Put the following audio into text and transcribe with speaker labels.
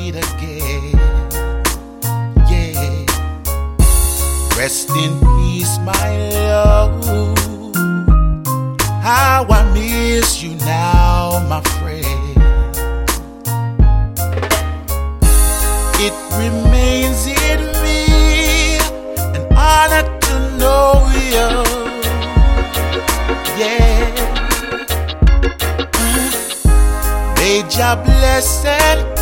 Speaker 1: meet again. Yeah. Rest in peace, my love. How I miss you now, my friend. It remains in me an honor to know you. Yeah. May Jah bless and